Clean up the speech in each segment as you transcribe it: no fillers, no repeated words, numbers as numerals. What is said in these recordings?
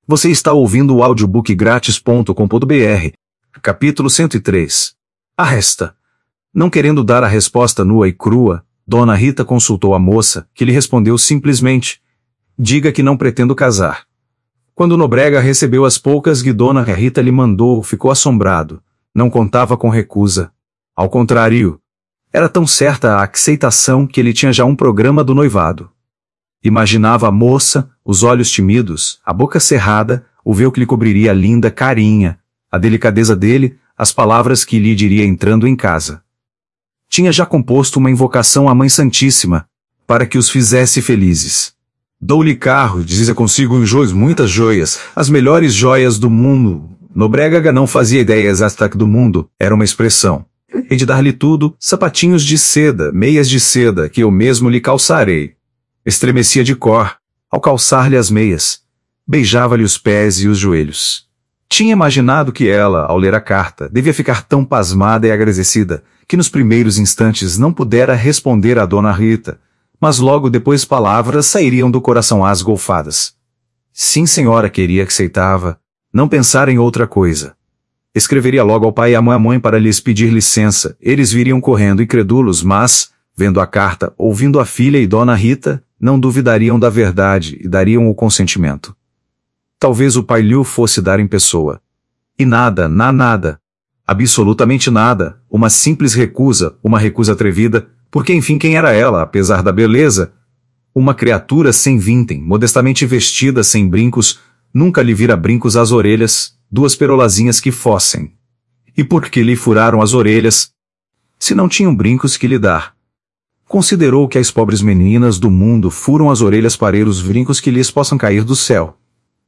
Você está ouvindo o audiobookgratis.com.br. Capítulo 103. A resta. Não querendo dar a resposta nua e crua, Dona Rita consultou a moça, que lhe respondeu simplesmente: diga que não pretendo casar. Quando Nobrega recebeu as poucas que Dona Rita lhe mandou, ficou assombrado. Não contava com recusa. Ao contrário, era tão certa a aceitação que ele tinha já um programa do noivado. Imaginava a moça, os olhos tímidos, a boca cerrada, o véu que lhe cobriria a linda carinha, a delicadeza dele, as palavras que lhe diria entrando em casa. Tinha já composto uma invocação à Mãe Santíssima, para que os fizesse felizes. Dou-lhe carro, dizia consigo muitas joias, as melhores joias do mundo. Nobrega não fazia ideia exata do mundo, era uma expressão. E de dar-lhe tudo, sapatinhos de seda, meias de seda, que eu mesmo lhe calçarei. Estremecia de cor, ao calçar-lhe as meias. Beijava-lhe os pés e os joelhos. Tinha imaginado que ela, ao ler a carta, devia ficar tão pasmada e agradecida, que nos primeiros instantes não pudera responder a Dona Rita, mas logo depois palavras sairiam do coração às golfadas. Sim, senhora, queria que aceitava, não pensar em outra coisa. Escreveria logo ao pai e à mãe para lhes pedir licença, eles viriam correndo incrédulos, mas, vendo a carta, ouvindo a filha e Dona Rita, não duvidariam da verdade e dariam o consentimento. Talvez o pai lhe fosse dar em pessoa. E nada, nada, absolutamente nada, uma simples recusa, uma recusa atrevida, porque enfim quem era ela, apesar da beleza? Uma criatura sem vintém, modestamente vestida, sem brincos, nunca lhe vira brincos às orelhas, duas perolazinhas que fossem. E por que lhe furaram as orelhas? Se não tinham brincos que lhe dar. Considerou que as pobres meninas do mundo furam as orelhas para os brincos que lhes possam cair do céu.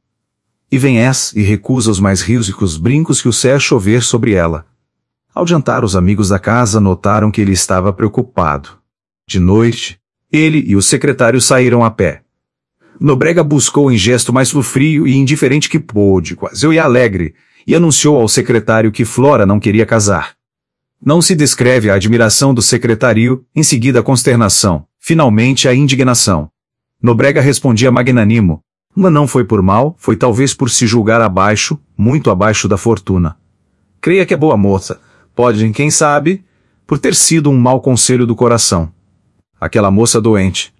E vem e recusa os mais ricos brincos que o céu chover sobre ela. Ao jantar, os amigos da casa notaram que ele estava preocupado. De noite, ele e o secretário saíram a pé. Nobrega buscou em gesto mais frio e indiferente que pôde, quase e alegre, e anunciou ao secretário que Flora não queria casar. Não se descreve a admiração do secretário, em seguida a consternação, finalmente a indignação. Nobrega respondia magnânimo: mas não foi por mal, foi talvez por se julgar abaixo, muito abaixo da fortuna. Creia que é boa moça, pode, quem sabe, por ter sido um mau conselho do coração. Aquela moça doente.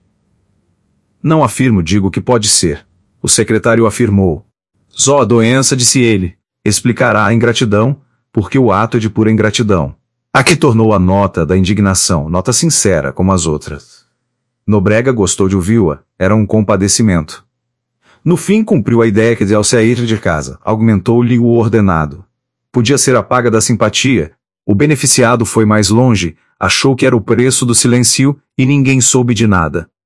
Não afirmo, digo que pode ser. O secretário afirmou. Só a doença, disse ele, explicará a ingratidão, porque o ato é de pura ingratidão. Aqui tornou a nota da indignação, nota sincera como as outras. Nobrega gostou de ouvi-la, era um compadecimento. No fim cumpriu a ideia que ao sair de casa, argumentou-lhe o ordenado. Podia ser a paga da simpatia, o beneficiado foi mais longe, achou que era o preço do silêncio, e ninguém soube de nada.